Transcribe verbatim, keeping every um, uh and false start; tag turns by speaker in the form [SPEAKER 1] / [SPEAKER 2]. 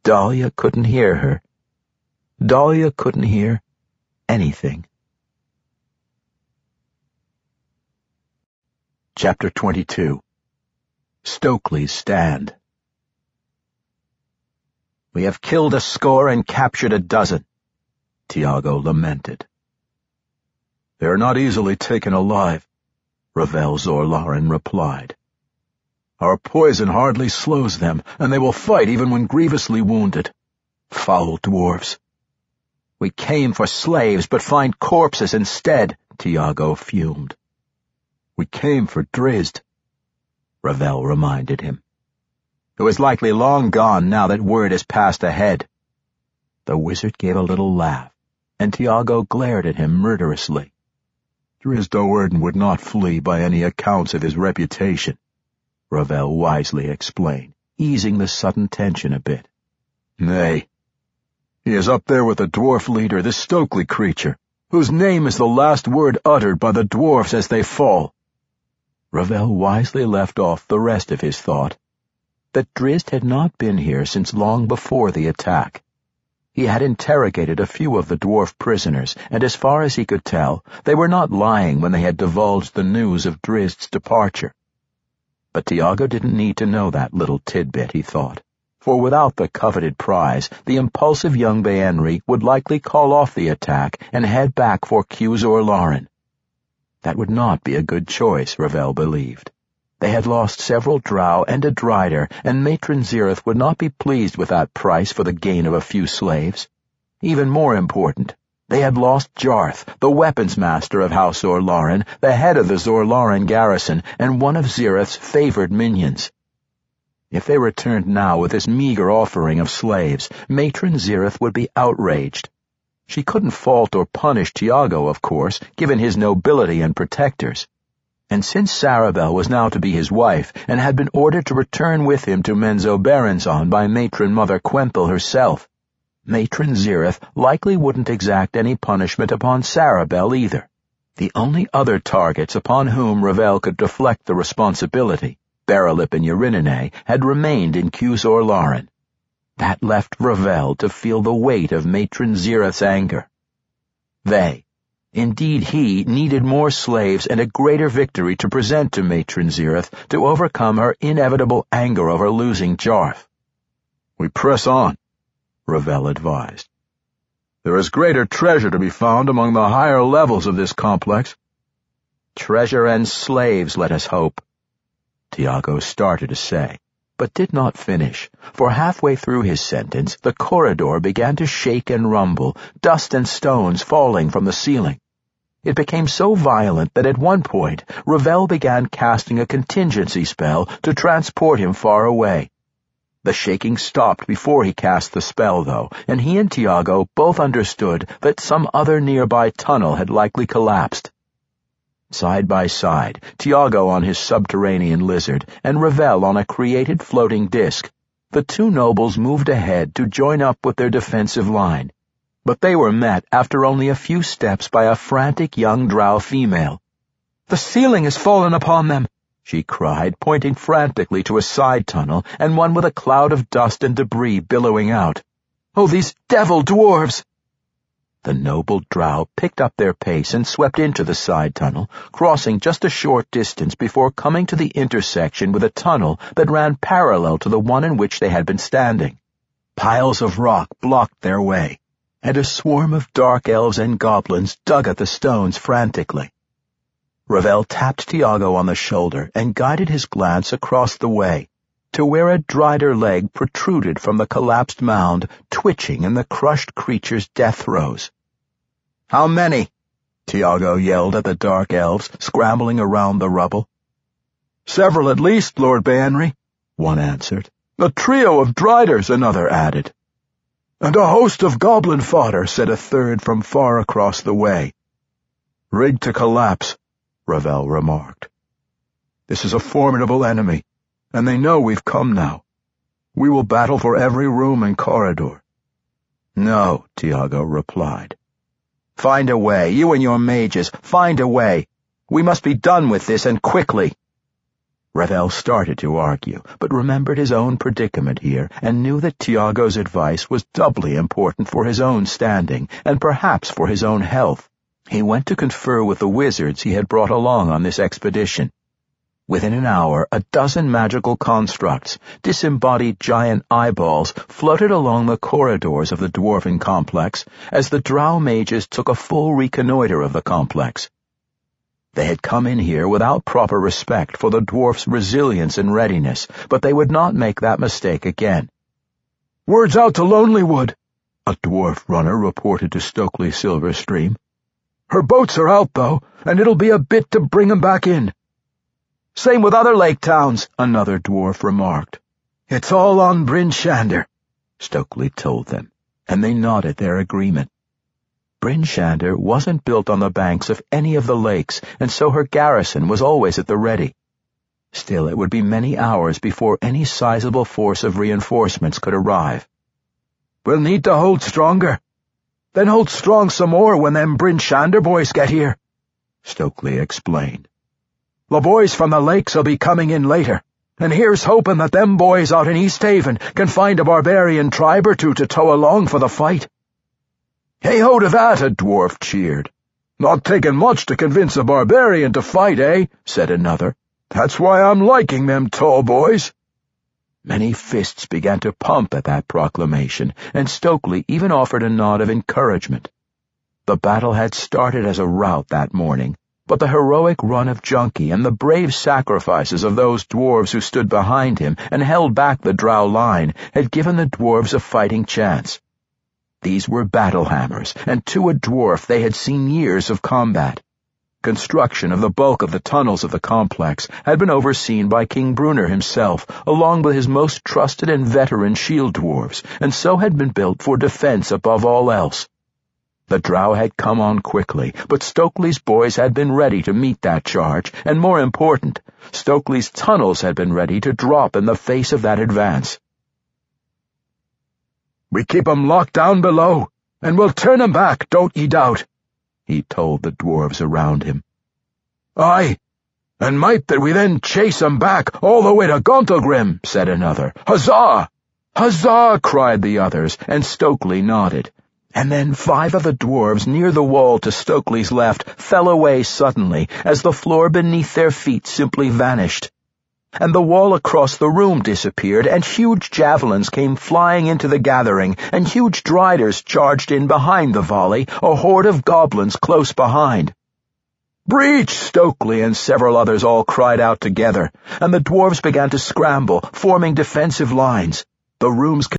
[SPEAKER 1] Dahlia couldn't hear her. Dahlia couldn't hear anything. Chapter twenty-two. Stokely's Stand. "We have killed a score and captured a dozen," Tiago lamented. "They are not easily taken alive," Ravel Zorlarin replied. "Our poison hardly slows them, and they will fight even when grievously wounded. Foul dwarves." "We came for slaves, but find corpses instead," Tiago fumed. "We came for Drizzt," Ravel reminded him. "Who is likely long gone now that word has passed ahead." The wizard gave a little laugh, and Tiago glared at him murderously. "Drizzt Do'Urden would not flee by any accounts of his reputation," Ravel wisely explained, easing the sudden tension a bit. "Nay, he is up there with the dwarf leader, this Stokely creature, whose name is the last word uttered by the dwarfs as they fall." Ravel wisely left off the rest of his thought, that Drizzt had not been here since long before the attack. He had interrogated a few of the dwarf prisoners, and as far as he could tell, they were not lying when they had divulged the news of Drizzt's departure. But Tiago didn't need to know that little tidbit, he thought, for without the coveted prize, the impulsive young Baenri would likely call off the attack and head back for Kyu-Zorlarin. That would not be a good choice, Ravel believed. They had lost several drow and a drider, and Matron Zereth would not be pleased with that price for the gain of a few slaves. Even more important, they had lost Jarth, the weapons master of House Zorlarin, the head of the Zorlarin garrison, and one of Zereth's favored minions. If they returned now with this meager offering of slaves, Matron Zereth would be outraged. She couldn't fault or punish Tiago, of course, given his nobility and protectors. And since Sarabel was now to be his wife, and had been ordered to return with him to Menzoberranzan by Matron Mother Quenthel herself, Matron Zereth likely wouldn't exact any punishment upon Sarabel either. The only other targets upon whom Ravel could deflect the responsibility, Baralip and Erinine, had remained in Kyu-Zorlarin. That left Ravel to feel the weight of Matron Zereth's anger. They, indeed he, needed more slaves and a greater victory to present to Matron Zereth to overcome her inevitable anger over losing Jarth. "We press on," Ravel advised. "There is greater treasure to be found among the higher levels of this complex." "Treasure and slaves, let us hope," Tiago started to say, but did not finish, for halfway through his sentence the corridor began to shake and rumble, dust and stones falling from the ceiling. It became so violent that at one point Ravel began casting a contingency spell to transport him far away. The shaking stopped before he cast the spell, though, and he and Tiago both understood that some other nearby tunnel had likely collapsed. Side by side, Tiago on his subterranean lizard, and Ravel on a created floating disc, the two nobles moved ahead to join up with their defensive line. But they were met after only a few steps by a frantic young drow female. "The ceiling has fallen upon them," she cried, pointing frantically to a side tunnel and one with a cloud of dust and debris billowing out. "Oh, these devil dwarves!" The noble drow picked up their pace and swept into the side tunnel, crossing just a short distance before coming to the intersection with a tunnel that ran parallel to the one in which they had been standing. Piles of rock blocked their way, and a swarm of dark elves and goblins dug at the stones frantically. Ravel tapped Tiago on the shoulder and guided his glance across the way, to where a drider leg protruded from the collapsed mound, twitching in the crushed creature's death throes. "How many?" Tiago yelled at the dark elves, scrambling around the rubble. "Several at least, Lord Baenri," one answered. "A trio of driders," another added. "And a host of goblin fodder," said a third from far across the way. "Rigged to collapse," Ravel remarked. "This is a formidable enemy, and they know we've come now. We will battle for every room and corridor." "No," Tiago replied. "Find a way, you and your mages, find a way. We must be done with this, and quickly." Ravel started to argue, but remembered his own predicament here and knew that Tiago's advice was doubly important for his own standing and perhaps for his own health. He went to confer with the wizards he had brought along on this expedition. Within an hour, a dozen magical constructs, disembodied giant eyeballs, floated along the corridors of the dwarven complex as the drow mages took a full reconnoiter of the complex. They had come in here without proper respect for the dwarf's resilience and readiness, but they would not make that mistake again. "Word's out to Lonelywood," a dwarf runner reported to Stokely Silverstream. "Her boats are out, though, and it'll be a bit to bring 'em back in." "Same with other lake towns," another dwarf remarked. "It's all on Bryn Shander," Stokely told them, and they nodded their agreement. Bryn Shander wasn't built on the banks of any of the lakes, and so her garrison was always at the ready. Still, it would be many hours before any sizable force of reinforcements could arrive. "We'll need to hold stronger. Then hold strong some more when them Bryn Shander boys get here," Stokely explained. "The boys from the lakes'll be coming in later, and here's hoping that them boys out in East Haven can find a barbarian tribe or two to tow along for the fight." "Hey-ho to that," a dwarf cheered. "Not taking much to convince a barbarian to fight, eh?" said another. "That's why I'm liking them tall boys." Many fists began to pump at that proclamation, and Stokely even offered a nod of encouragement. The battle had started as a rout that morning, but the heroic run of Junkie and the brave sacrifices of those dwarves who stood behind him and held back the drow line had given the dwarves a fighting chance. These were battle hammers, and to a dwarf they had seen years of combat. Construction of the bulk of the tunnels of the complex had been overseen by King Brunner himself, along with his most trusted and veteran shield dwarves, and so had been built for defense above all else. The drow had come on quickly, but Stokely's boys had been ready to meet that charge, and more important, Stokely's tunnels had been ready to drop in the face of that advance. "We keep 'em locked down below, and we'll turn 'em back, don't ye doubt," he told the dwarves around him. "Aye, and might that we then chase 'em back all the way to Gauntlgrim," said another. "Huzzah! Huzzah!" cried the others, and Stokely nodded. And then five of the dwarves near the wall to Stokely's left fell away suddenly, as the floor beneath their feet simply vanished. And the wall across the room disappeared, and huge javelins came flying into the gathering, and huge driders charged in behind the volley, a horde of goblins close behind. "Breach!" Stokely and several others all cried out together, and the dwarves began to scramble, forming defensive lines. The rooms